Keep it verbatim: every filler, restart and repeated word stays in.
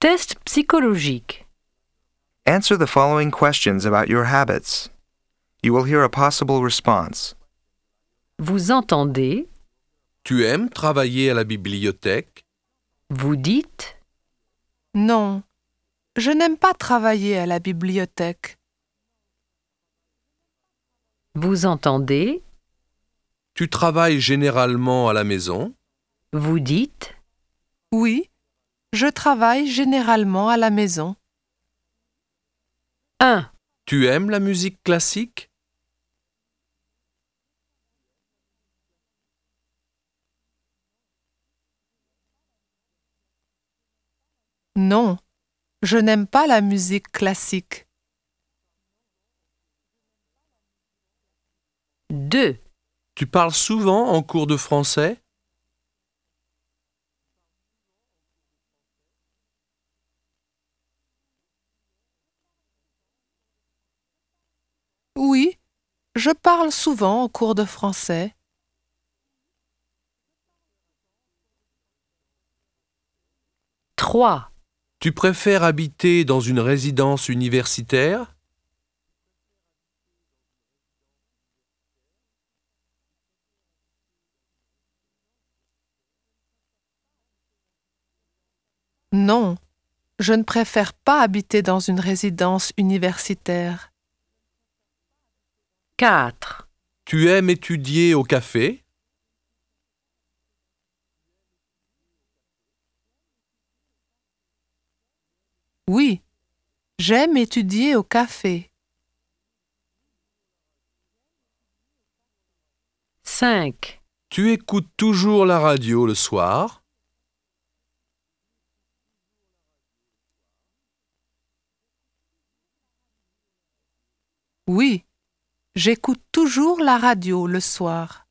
Test psychologique. Answer the following questions about your habits. You will hear a possible response. Vous entendez, Tu aimes travailler à la bibliothèque? vous dites, Non, je n'aime pas travailler à la bibliothèque. vous entendez, Tu travailles généralement à la maison? vous dites, Oui, je travaille généralement à la maison. un. Tu aimes la musique classique? Non, je n'aime pas la musique classique. deux. Tu parles souvent en cours de français? Oui, je parle souvent en cours de français. trois. Tu préfères habiter dans une résidence universitaire? Non, je ne préfère pas habiter dans une résidence universitaire. quatre. Tu aimes étudier au café? Oui, j'aime étudier au café. cinq. Tu écoutes toujours la radio le soir? Oui, j'écoute toujours la radio le soir.